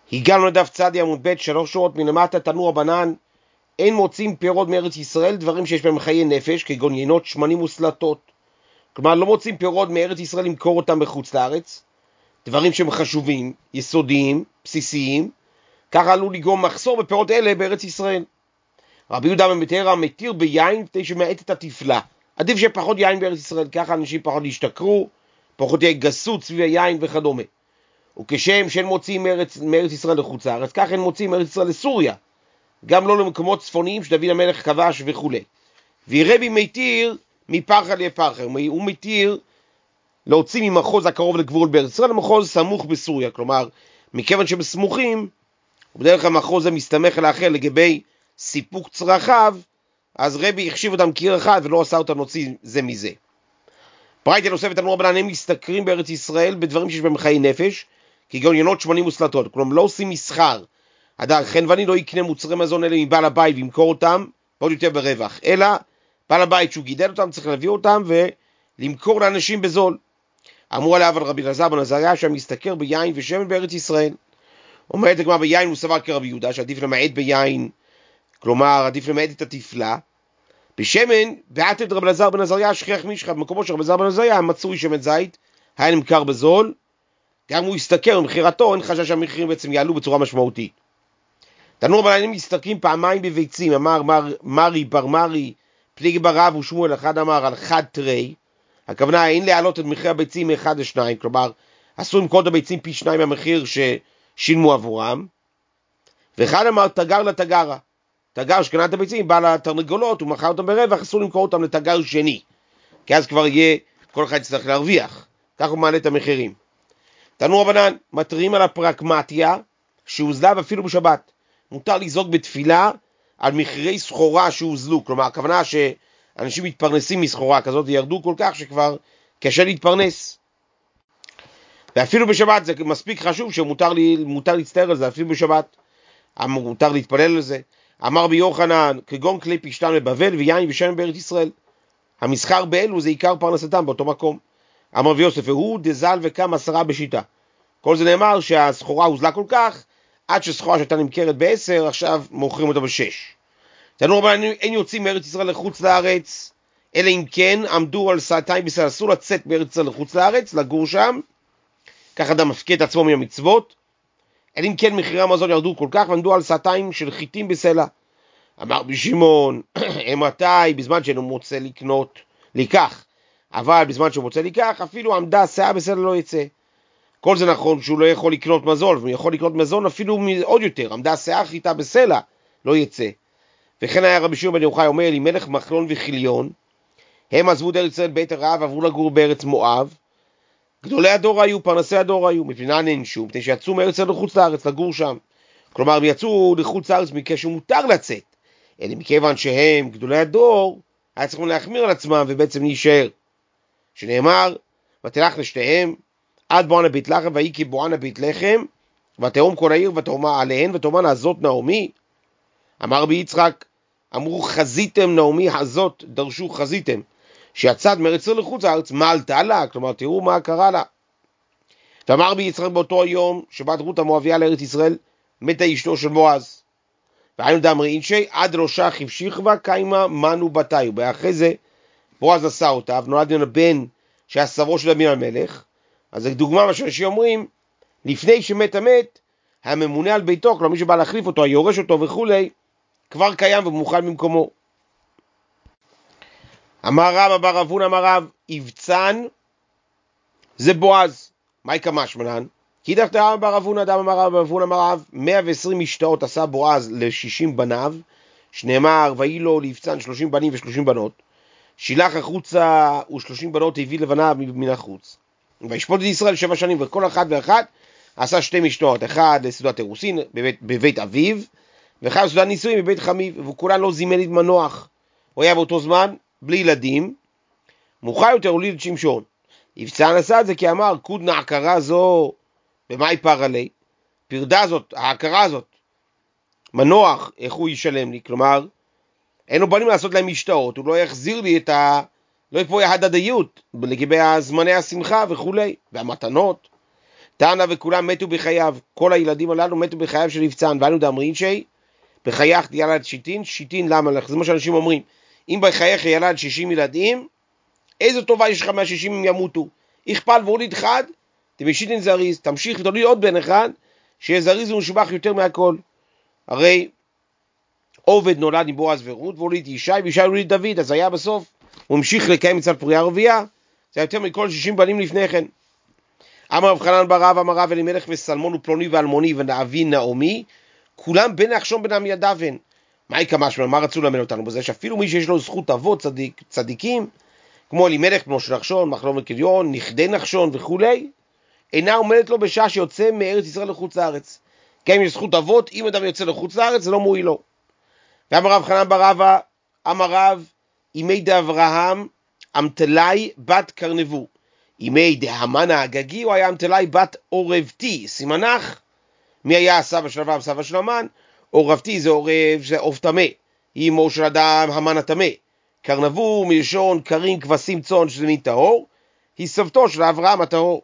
הגענו לדף צדי עמוד ב' 3 שורות מלמטה. תנו רבנן, אין מוצאים פירות מארץ ישראל, דברים שיש בהם חיי נפש, כגון יינות, שמנים וסלטות. כלומר, לא מוצאים פירות מארץ ישראל למכור אותם בחוץ לארץ, דברים שהם חשובים, יסודיים, בסיסיים, ככה עלול לגרום מחסור בפירות אלה בארץ ישראל. רבי יהודה בן בתרא מתיר ביין כדי שמעט את התפלה. עדיף שפחות יין בארץ ישראל, ככה אנשים פחות ישתכרו, פחות יהיה גסות סביב היין וכדומה. וכשם שאין מוצאים מארץ ישראל לחוץ לארץ, כך אין מוצאים מארץ ישראל לסוריה, גם לא למקומות צפוניים שדוד המלך כבש וכו'. ורבי מתיר מפרחה לפרחה, הוא מתיר להוציא ממחוז הקרוב לגבול בארץ ישראל למחוז סמוך בסוריה, כלומר, מכיוון שבסמוכים, ובדרך המחוז זה מסתמך על האחר לגבי סיפוק צרכיו, אז רבי החשיב אותם קיר אחד ולא עשה אותם להוציא זה מזה. ברייתא נוספת, תנו רבנן, הם משתכרים בארץ ישראל בדברים שיש בהם חיי נפש, כגון יינות, שמנים וסלטות, כלומר לא עושים מסחר. הדר חנווני לא יקנה מוצרי מזון אלה מבעל הבית וימכור אותם עוד יותר ברווח, אלא בעל הבית שהוא גידל אותם צריך להביא אותם ולמכור לאנשים בזול. אמרו עליו על רבי אלעזר בן עזריה שהמשתכר ביין ושמן בארץ ישראל. אומרת הגמרא, ביין הוא סבר כרבי יהודה שעדיף למעט ביין, כלומר עדיף למעט את התפלה. בשמן בעתת רבי אלעזר בן עזריה שכיח מישכב, במקומו של רבי אלעזר בן עזריה מצוי שמן זית, היה נמכר בזול, גם הוא ישתכר במחירתו, אין חשש שהמחירים בעצם יעלו בצורה משמעותית. תנו רבנן, הם משתכרים פעמיים בביצים, אמר מרי בר מרי פליגי בר רב ושמואל, אחד אמר על חד תרי, הכוונה אין להעלות את מחיר הביצים מאחד לשניים, כלומר אסור למכור את הביצים פי שניים מהמחיר ששילמו עבורם. ואחד אמר תגר לתגרה, תגר שקנה את הביצים בא לתרנגולות ומכר אותם ברווח, אסור למכור אותם לתגר שני, כי אז כבר יהיה, כל אחד יצטרך להרוויח, כך הוא מעלה את המחירים. תנו רבנן, מתריעים על הפרקמטיה שהוזלה אפילו בשבת, מותר לזרוק בתפילה על מחירי סחורה שהוזלו, כלומר הכוונה שאנשים מתפרנסים מסחורה כזאת וירדו כל כך שכבר קשה להתפרנס, ואפילו בשבת זה מספיק חשוב שמותר להצטער על זה, אפילו בשבת מותר להתפלל על זה. אמר ביוחנן, כגון כלי פשטן בבבל ויין ושמן בארץ ישראל, המסחר באלו זה עיקר פרנסתם באותו מקום. אמר ויוסף, והוא דזל וקם 10 בשיטה. כל זה נאמר שהסחורה הוזלה כל כך, עד שסחורה שהייתה נמכרת ב10, עכשיו מוכרים אותה ב6. תנו רבנן, אין יוצאים מארץ ישראל לחוץ לארץ, אלא אם כן עמדו על סעתיים בסל, אסור לצאת מארץ ישראל לחוץ לארץ, לגור שם, כך אדם מפקד את עצמו מהמצוות, אלא אם כן מחירי המזון ירדו כל כך, ועמדו על סעתיים של חיטים בסלע. אמר בשמעון, מתי? בזמן שאינו מוצא לקנות, לקח, אבל בזמן שהוא מוצא לקח, אפילו עמדה סעה בסלע לא יצא. כל זה נכון שהוא לא יכול לקנות מזון, והוא יכול לקנות מזון אפילו עוד יותר, עמדה סעה חיטה בסלע, לא יצא. וכן היה רבי שמעון בן יוחאי אומר, אלימלך מחלון וחיליון, הם עזבו דרך ישראל בית הרעב, עברו לגור בארץ מואב, גדולי הדור היו, פרנסי הדור היו, מפני נענשו, מפני שיצאו מארץ ישראל לחוץ לארץ, לגור שם. כלומר, הם יצאו לחוץ לארץ מכך שמותר לצאת, אלא מכיוון שהם גדולי הדור, היה צריכים להחמיר על עצמם ובעצם להישאר. שנאמר, ותלך לשתיהם, עד בואנה בית לחם, והיא כי בואנה בית לחם, ותהום כל העיר ותאמר עליהן, ותאמר הזאת נעמי. אמר רבי יצחק, אמרו חזיתם נעמי הזאת, דרשו חזיתם, שיצאת מארץ ישראל לחוץ לארץ, מה עלתה לה? כלומר, תראו מה קרה לה. ואמר רבי יצחק באותו היום, שבת רות המואביה לארץ ישראל, מתה אשתו של בועז. והיינו דאמרי אינשי, עד ראשה חפשיכבה קיימה מנו בתיו. ואחרי זה, בועז נשא אותה, ונולד ממנו בן שהיה סבו של דוד המלך. אז זו דוגמה מה שאנשים אומרים, לפני שמת המת, הממונה על ביתו, כלומר מי שבא להחליף אותו, היורש אותו וכולי, כבר קיים ומוכן במקומו. אמר רב, אמר רבון, אמר רב, יבצן זה בועז. מהי כמשמען? כי דך דאמר אמר רבון, אדם אמר רב, רבון אמר רב, 120 משתאות עשה בועז ל60 בניו, שנאמר, ויהי לו ליבצן 30 בנים ו30 בנות, שילח החוצה ו30 בנות הביא לבניו מן החוץ. וישפוט את ישראל 7 שנים, וכל אחד ואחת עשה 2 משתאות, אחד לסעודת אירוסין בבית אביו, ואחד לסעודת נישואין בבית חמיו, וכולן לא זימן את מנוח. הוא היה באותו זמן בלי ילדים, מאוחר יותר הוליד את שמשון. יבצן עשה את זה כי אמר, קודנה ההכרה זו, במה יפר עלי? פרדה הזאת, ההכרה הזאת, מנוח, איך הוא ישלם לי? כלומר, אין לו בנים לעשות להם משתאות, הוא לא יחזיר לי את לא יפה ההדדיות, לגבי זמני השמחה וכולי, והמתנות. טענה וכולם מתו בחייו, כל הילדים הללו מתו בחייו של נבצן, ואנו דאמרין בחייך ילד שיטין, שיטין למה לך? זה מה שאנשים אומרים, אם בחייך ילד 60 ילדים, איזו טובה יש לך 160 אם ימותו? הכפל והוליד אחד, תמשיטין זריז, תמשיך ותוליד עוד בן אחד, שיהיה זריז ומשובח יותר מהכל. הרי עובד נולד עם בועז ורות, והוליד ישי, וישי הוליד דוד, אז היה בסוף, הוא המשיך לקיים מצוות פרייה רבייה, זה יותר מכל 60 בנים לפני כן. אמר רב חנן בר רב, אמר רב אלימלך וסלמון ופלוני ואלמוני ואבי נעמי, כולם בן נחשון בן עמידע בן. מה יקמשמע, מה רצו למל אותנו בזה? שאפילו מי שיש לו זכות אבות צדיקים, כמו אלימלך בנו של נחשון, מחלון וכליון, נכדי נחשון וכולי, אינה עומדת לו בשעה שיוצא מארץ ישראל לחוץ לארץ. כי אם יש זכות אבות, אם אדם יוצא לחוץ לארץ, זה לא מועיל לו. ואמר רב חנן בר רבא, אמר רב, ימי דאברהם, אמתלי בת קרנבו. ימי דהמן האגגי, הוא היה אמתלי בת עורבתי. סימנך, מי היה סבא של אברהם, סבא של המן? עורבתי זה עורב, זה עוף טמא. אמו של אדם, המן הטמא. קרנבו מלשון קרים, כבשים, צאן, שזה מין טהור. היא סבתו של אברהם הטהור.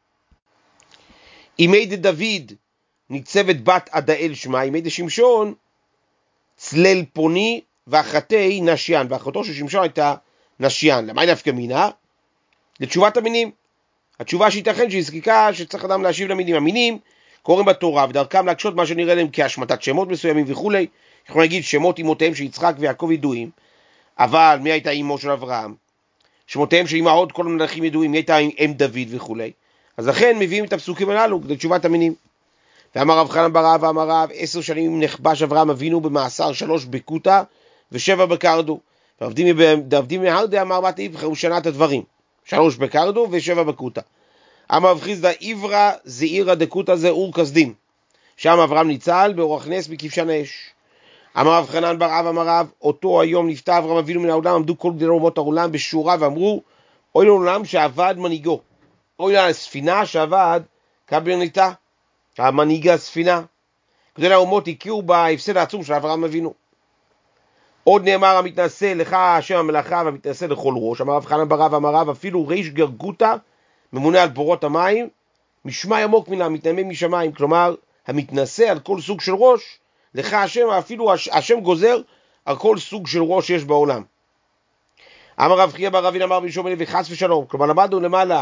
ימי דוד, ניצבת בת עדאל שמה, ימי דשמשון, צלל פוני ואחתי נשיין, ואחותו של שמשון הייתה נשיין. למה היא נפקא מינה? לתשובת המינים. התשובה שייתכן שהיא זקיקה שצריך אדם להשיב למינים. המינים קוראים בתורה, ודרכם להקשות מה שנראה להם כהשמטת שמות מסוימים וכולי. יכולים להגיד שמות אמותיהם של יצחק ויעקב ידועים, אבל מי הייתה אמו של אברהם? שמותיהם של אמהות כל המלכים ידועים, מי הייתה אם דוד וכולי. אז לכן מביאים את הפסוקים הללו לתשובת המינים. ואמר רב חנן בר רבא, אמר רב, 10 שנים נכבש אברהם אבינו במאסר, 3 בקוטה ו7 בקרדו. ועבדים מהרדה אמר בת איבחר, הוא שנה את הדברים, 3 בקרדו ו7 בקוטה. אמר רב חיסדא, עברה זעירא דקוטה זה אור כסדים, שם אברהם ניצל באורח נס מכבשן האש. אמר רב חנן בר רבא, אמר רב, אותו היום נפטר אברהם אבינו מן העולם, עמדו כל גדולי אומות העולם בשורה ואמרו, אוי לעולם שעבד מנהיגו, אוי לספינה שעבד קברניטה, המנהיג הספינה. גדולי האומות הכירו בהפסד העצום של אברהם אבינו. עוד נאמר, המתנשא לך השם המלאכה והמתנשא לכל ראש. אמר רב חנן בר רבא, אמר רב, אפילו ריש גרגותא ממונה על בורות המים, משמע עמוק מן המתנמא משמיים. כלומר, המתנשא על כל סוג של ראש, לך השם, אפילו השם גוזר על כל סוג של ראש שיש בעולם. אמר רב חייא בר רבין, אמר בישום אלי וחס ושלום. כלומר, למדנו למעלה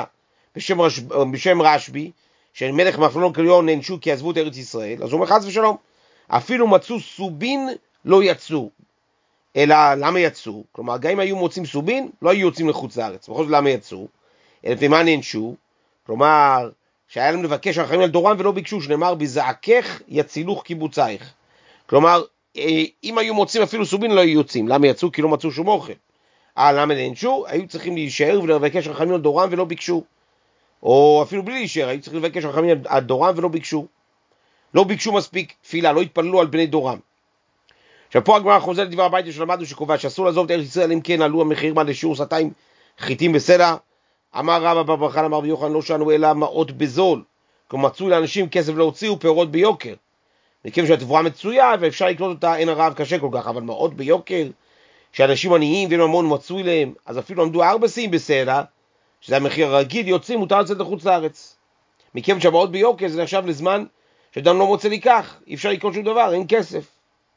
בשם רשב"י, שמלך מחלון כליון נענשו כי עזבו את ארץ ישראל, אז הוא אומר חס ושלום, אפילו מצאו סובין לא יצאו. אלא למה יצאו? כלומר, גם אם היו מוצאים סובין, לא היו יוצאים לחוץ לארץ. בכל זאת למה יצאו? אלא ומה נענשו? כלומר, שהיה להם לבקש רחמים על דורם ולא ביקשו, שנאמר בזעקך יצילוך קיבוצייך. כלומר, אם היו מוצאים אפילו סובין לא היו יוצאים. למה יצאו? כי לא מצאו שום אוכל. למה נענשו? היו צריכים להישאר ולבקש רחמים על דורם ולא ביקשו. או אפילו בלי להישאר, היו צריכים לבקש רחמים על דורם ולא ביקשו. לא ביקשו מספיק תפילה, לא התפללו על בני דורם. עכשיו פה הגמרא חוזרת לדבר הביתה שלמדנו שקובע שאסור לעזוב את ארץ ישראל אם כן עלו המחיר מה לשיעור 200 חיטים בסלע. אמר רבא בר חנא אמר רבי יוחנן לא שאנו אלא מעות בזול, כלומר מצאו לאנשים כסף להוציא ופירות ביוקר. מכיוון שהתבואה מצויה ואפשר לקנות אותה, אין הרעב קשה כל כך, אבל מעות ביוקר שאנשים עניים ואין ממון מצוי להם, אז אפילו עמדו 4 שיאים בסלע, שזה המחיר הרגיל, יוצאים מותר לצאת לחוץ לארץ. מכיוון שהמעות ביוקר זה נחשב לזמן שאדם לא מוצא לקח, אי אפשר לקנות שום דבר, אין כסף.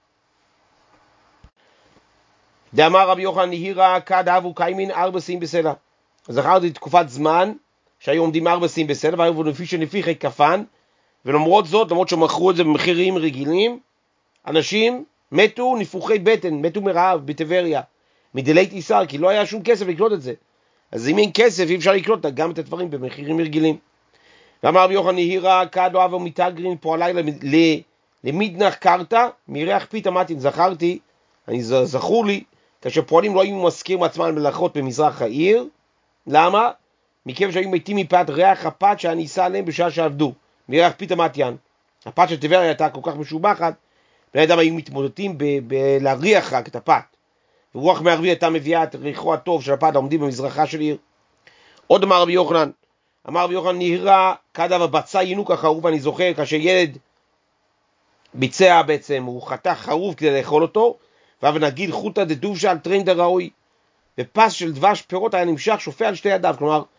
דאמר רבי יוחנן נהירה כד אבו קיימין 4 שיאים בסלע. זכרתי תקופת זמן שהיו עומדים 4 שיאים בסלע, והיו לפי שנפיחי כפן, ולמרות זאת, למרות שמכרו את זה במחירים רגילים, אנשים מתו נפוחי בטן, מתו מרעב בטבריה, מדלית איסר, כי לא היה שום כסף לקנות את זה. אז אם אין כסף אי אפשר לקנות גם את הדברים במחירים רגילים. ואמר רבי יוחנן נהירה כד לא אבו מתגרין פועלי למדנח קרתא מריח פיתה מתין. זכרתי, זכור לי, כאשר פועלים לא היו מזכירים עצמם מלאכות במזרח העיר. למה? מכיוון שהיו מתים מפאת ריח הפת שהיה ניסה עליהם בשעה שעבדו, מריח פיתה מתין. הפת של טבריה הייתה כל כך משובחת, בני אדם היו מתמודדים להריח רק את הפת. ורוח מערבי הייתה מביאה את ריחו הטוב של הפת העומדים במזרחה של עיר. עוד אמר רבי יוחנן, נהירה כדאבה בצע ינוקה חרוב. אני זוכר כאשר ילד ביצע בעצם, הוא חתך חרוב כדי לאכול אותו, ונגיד חוטה דדובשה על טרנד הראוי, ופס של דבש פירות היה נמשך שופע על 2 ידיו. כלומר,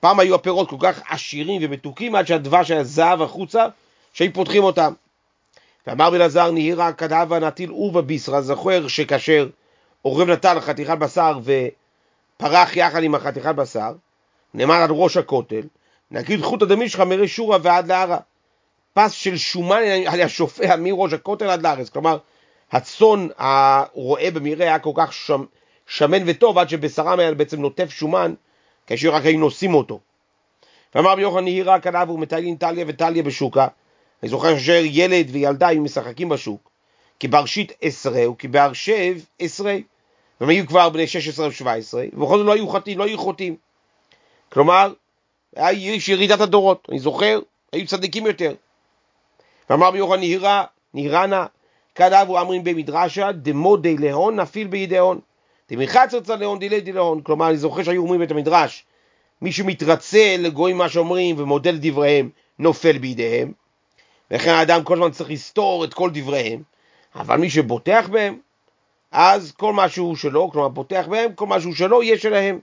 פעם היו הפירות כל כך עשירים ומתוקים, עד שהדבש היה זהב החוצה, שהיו פותחים אותם. ואמר בלעזר, נהירה כדאבה נטיל עורבא ביסרא, זוכר שכאשר עורב נטל חתיכת בשר ופרח יחד עם החתיכת בשר, נאמר על ראש הכותל, נגיד חוטא דמישחא מרשורא ועד להרא. פס של שומן היה שופע מראש הכותל עד לארץ. כלומר, הצאן הרועה במראה היה כל כך שמן וטוב, עד שבשרם היה בעצם נוטף שומן, כאשר רק היו נושאים אותו. ואמר רבי יוחנן, נהירה כדאבה ומטיילין טליה וטליה בשוקה. אני זוכר כאשר ילד וילדה היו משחקים בשוק, כי בראשית 10 וכי בהרשב 10, והם היו כבר בני 16 ו-17, ובכל זאת לא היו חוטאים. כלומר, יש ירידת הדורות. אני זוכר, היו צדיקים יותר. ואמר רבי יוחנן, נהירנה כדאבה אמרים במדרשה, דמודי להון נפיל בידי הון, דמחצרצה להון דילי להון. כלומר, אני זוכר שהיו אומרים את המדרש, מי שמתרצה לגויים מה שאומרים ומודל דבריהם, נופל בידיהם. וכן האדם כל הזמן צריך לסתור את כל דבריהם, אבל מי שבוטח בהם, אז כל משהו שלו, כלומר בוטח בהם, כל משהו שלו יהיה שלהם.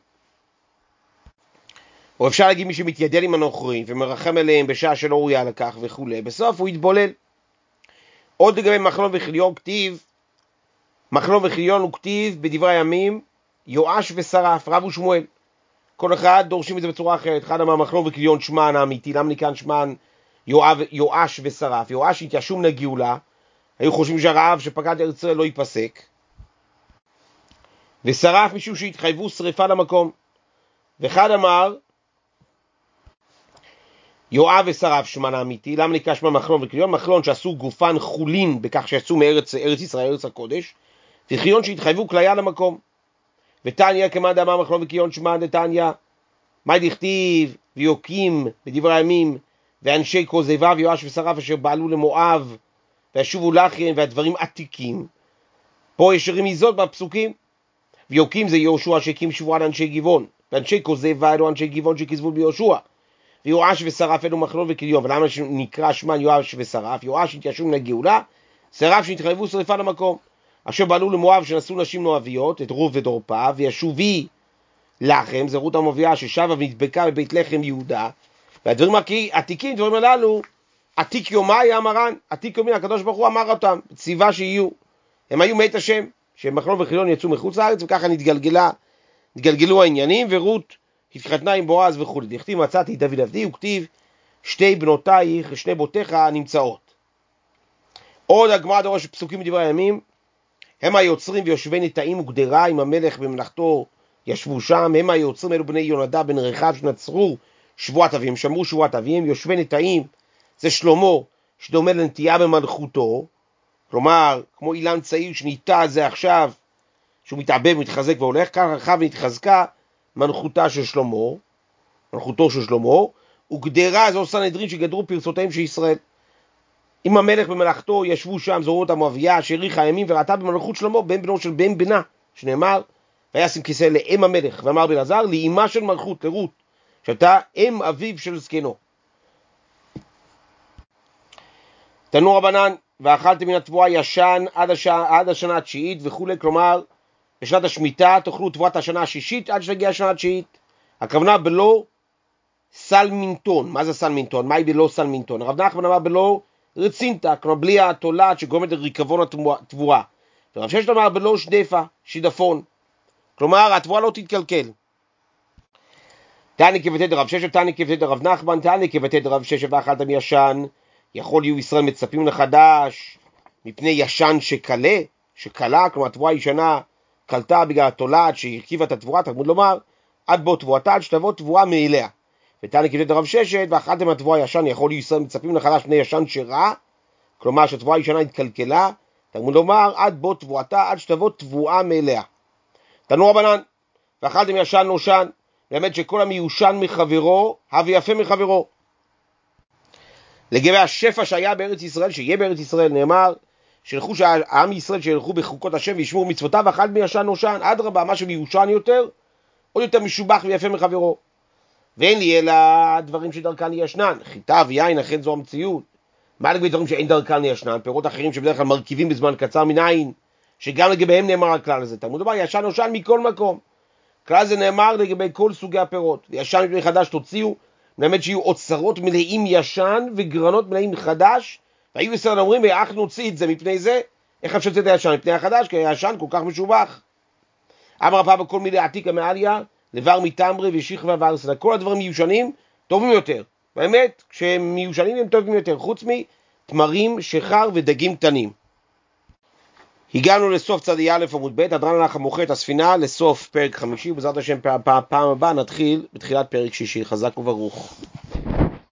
או אפשר להגיד מי שמתיידל עם הנוכרים ומרחם עליהם בשעה שלא ראויה לכך וכו', בסוף הוא יתבולל. עוד לגבי מחלון וכיליון כתיב, מחלון וכיליון הוא כתיב בדברי הימים, יואש ושרף, רב ושמואל. כל אחד דורשים את זה בצורה אחרת. אחד אמר מחלון וכיליון שמן האמיתי, למה נקרא שמן יואש ושרף? יואש התיישוב לגאולה, היו חושבים שהרעב שפקד ארץ ישראל לא ייפסק, ושרף משום שהתחייבו שריפה למקום. ואחד אמר יואב ושרף שמן האמיתי, למה נקרא שמן מחלון וכיליון? מחלון שעשו גופן חולין בכך שיצאו מארץ ישראל, ארץ הקודש, וכיליון שהתחייבו כליה למקום. ותניא כמאן דאמר מחלון וכיליון שמן דתניא, מה דכתיב ויוקים בדברי הימים, ואנשי כוזיבה ויואש ושרף אשר בעלו למואב וישובו לכם, והדברים עתיקים. פה יש רמיזות בפסוקים. ויוקים זה יהושע שהקים שבועה לאנשי גבעון, ואנשי כוזיבה אלו אנשי גבעון שכזבו ביהושע, ויואש ושרף אלו מחלון וכיליון. ולמה נקרא שמן יואש ושרף? יואש התיישוב מן הגאולה, שרף שהתחייבו שריפה למקום. אשר בעלו למואב שנשאו נשים נואביות, את רוב ודורפה, וישובי לכם, זה רות המואביה ששבה ונדבקה בבית לחם יהודה. והדברים עתיקים, דברים הללו, עתיק יומי אמרן, עתיק יומי, הקדוש ברוך הוא אמר אותם, ציווה שיהיו. הם היו מאת השם, שמחלון וכיליון יצאו מחוץ לארץ, וככה נתגלגלו העניינים, ורות התחתנה עם בועז וכו'. דכתיב מצאתי דוד עבדי, וכתיב שתי בנותייך, שני בותיך נמצאות. עוד הגמרא דורש פסוקים מדברי הימים, הם היוצרים ויושבי נטעים וגדרה, עם המלך בממלכתו ישבו שם. הם היוצרים אלו בני יונדב בן רחב שנצרו שבועת אביהם, שמרו שבועת אביהם. יושבי נטעים זה שלמה שדומה לנטייה במלכותו, כלומר כמו אילן צעיר שניטע זה עכשיו שהוא מתעבב מתחזק והולך, כך רחב ונתחזקה מלכותו של שלמה. וגדרה זה סנהדרין שגדרו פרסותיהם של ישראל. עם המלך במלאכתו ישבו שם, זו רות המואביה שהאריכה הימים וראתה במלכות שלמה בן בנו של בן בנה, שנאמר וישם כיסא לאם המלך. ואמר בלעזר לאמה של מלכות, לרות, שהייתה אם אביו של זקנו. תנו רבנן, ואכלתם מן התבואה ישן עד השנה התשיעית וכו', כלומר בשנת השמיטה תאכלו תבואת השנה השישית עד שתגיע השנה התשיעית. הכוונה בלא סלמינטון. מה זה סלמינטון? מהי בלא סלמינטון? הרב נחמן אמר בלא רצינטה, כלומר בלי התולעת שגורמת לריקבון התבואה. ורב ששת אמר בלא שדפה, שידפון, כלומר התבואה לא תתקלקל. תעני כבתי דרב ששת, תעני כבתי דרב נחמן, תעני כבתי דרב ששת, ואכלתם ישן, יכול יהיו ישראל מצפים לחדש מפני ישן שקלה, כלומר התבואה ישנה קלטה בגלל התולעת שהרכיבה את התבואה. תלמוד לומר עד בו תבואתה, עד שתבוא תבואה מאליה. ותעני כבתי דרב ששת, ואכלתם התבואה ישן, יכול יהיו ישראל מצפים לחדש מפני ישן שרע, כלומר שהתבואה ישנה התקלקלה. תלמוד לומר עד בו תבואתה, עד שתבוא תבואה מאליה. תנו רבנן, ואכלתם ישן נושן, באמת שכל המיושן מחברו, הווה יפה מחברו. לגבי השפע שהיה בארץ ישראל, שיהיה בארץ ישראל, נאמר שלחו שהעם ישראל שילכו בחוקות השם וישמעו מצוותיו, ואכל מישן נושן. אדרבה, מה שמיושן יותר, עוד יותר משובח ויפה מחברו. ואין לי אלא דברים שדרכן ישנן, חיטה ויין, אכן זו המציאות. מה לגבי דברים שאין דרכן ישנן? פירות אחרים שבדרך כלל מרכיבים בזמן קצר מנין, שגם לגביהם נאמר הכלל הזה. תלמוד לומר ישן נושן מכל מקום. כלל זה נאמר לגבי כל סוגי הפירות. ישן מפני חדש תוציאו, מלמד שיהיו אוצרות מלאים ישן וגרנות מלאים חדש, והיו ישראל אומרים, איך נוציא את זה מפני זה? איך אפשר לצאת הישן מפני החדש? כי הישן כל כך משובח. אמר הפעם בכל מילי עתיקה מעליה, לבר מתמרי ושכבה וארסנה. כל הדברים מיושנים טובים יותר. באמת, כשהם מיושנים הם טובים יותר, חוץ מתמרים, שחר ודגים קטנים. הגענו לסוף צדי א' עמוד ב', הדרן הלך המוכר את הספינה לסוף פרק 5, ובעזרת השם פעם הבאה נתחיל בתחילת פרק 6. חזק וברוך.